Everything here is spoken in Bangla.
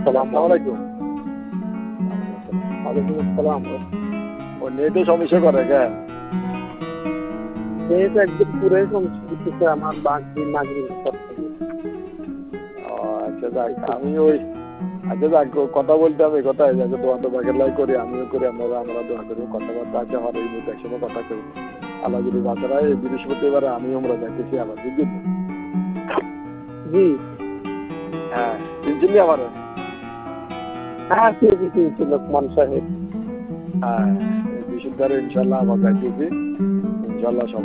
আসসালামু আলাইকুম। ওয়ালাইকুম আসসালাম। ও নেটে সমস্যা করে কেন? নেট একদম পুরাই সমস্যা দিতেছে আমার বাকি নাগরিক করতে। ও আচ্ছা যাক, আমি ওই আচ্ছা যাক কথা বলতে হবে কোথায় যাকে দোয়া তো বাগের লাই করি, আমিও করি, আমরা দোয়া করি, কথাবার্তা আছে আমার এই মুহূর্তে একসঙ্গে কথা করি। আল্লাহ যদি বাচ্চারা এই বৃহস্পতিবার আমি আমরা যাইতেছি আবার বুঝলি তো? জি। হ্যাঁ চিনছিলি আমার? হ্যাঁ চিনছি লোকমান সাহেব। হ্যাঁ এই বৃহস্পতিবার ইনশাল্লাহ আবার যাইতেছি ইনশাল্লাহ।